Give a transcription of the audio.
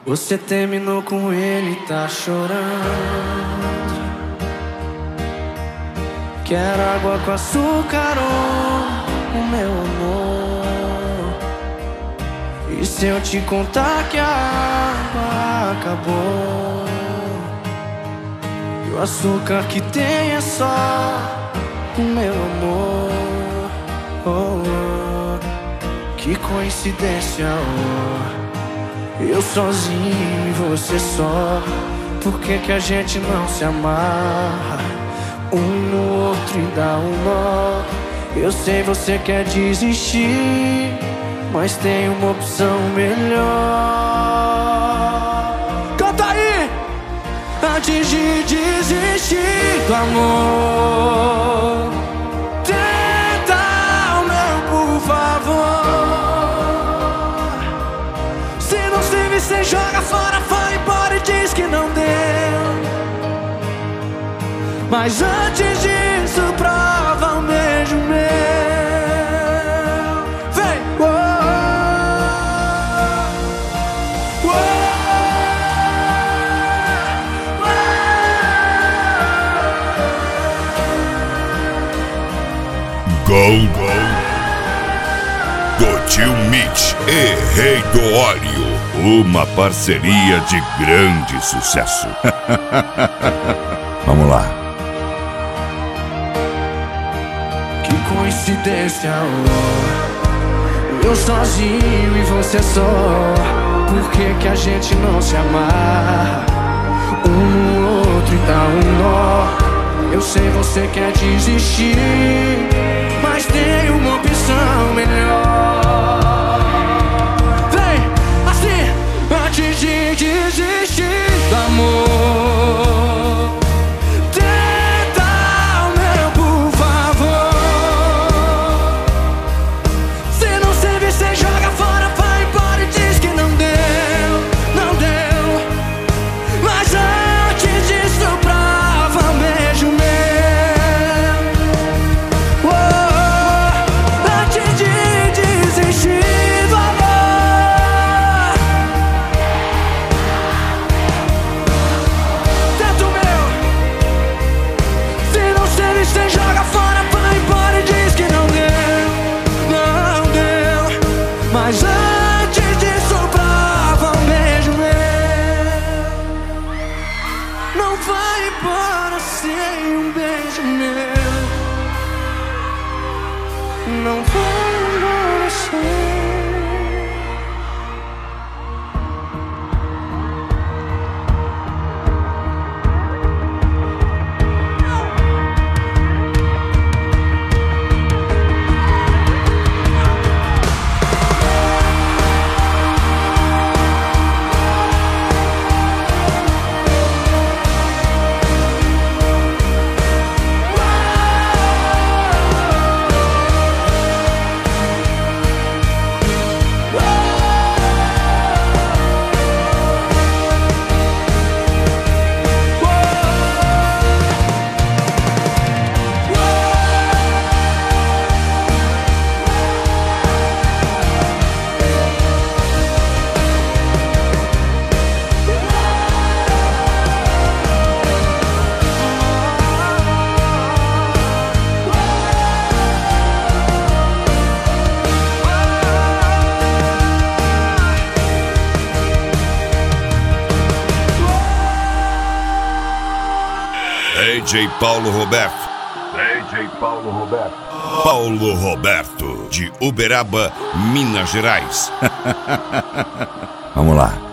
Você terminou com ele, tá chorando. Quero água com açúcar, oh, o meu amor. E se eu te contar que a água acabou, e o açúcar que tem é só o meu amor. Oh, oh, que coincidência, oh. Eu sozinho e você só. Por que que a gente não se amarra um no outro e dá um nó? Eu sei você quer desistir, mas tem uma opção melhor. Canta aí! Antes de desistir do amor, tenta o meu, por favor. Se não serve, cê joga fora, vai embora e diz que não deu. Mas antes disso, prova um beijo meu. Vem! Gol do Tio Mitch e Rei do Óleo, uma parceria de grande sucesso. Vamos lá. Que coincidência, oh. Eu sozinho e você só. Por que que a gente não se amarra um no outro e dá um nó? Eu sei você quer desistir, mas tem uma opção melhor. Vem, assim, antes de desistir do amor, tenta o meu, por favor. Se não serve, cê joga fora, vai embora e diz que não deu, não deu. Mas antes disso, prova um beijo meu. Você joga fora, vai embora e diz que não deu, não deu. Mas antes disso, prova um beijo meu. Não vai embora sem um beijo meu. Não vai embora sem. DJ Paulo Roberto. DJ Paulo Roberto. Paulo Roberto, de Uberaba, Minas Gerais. Vamos lá.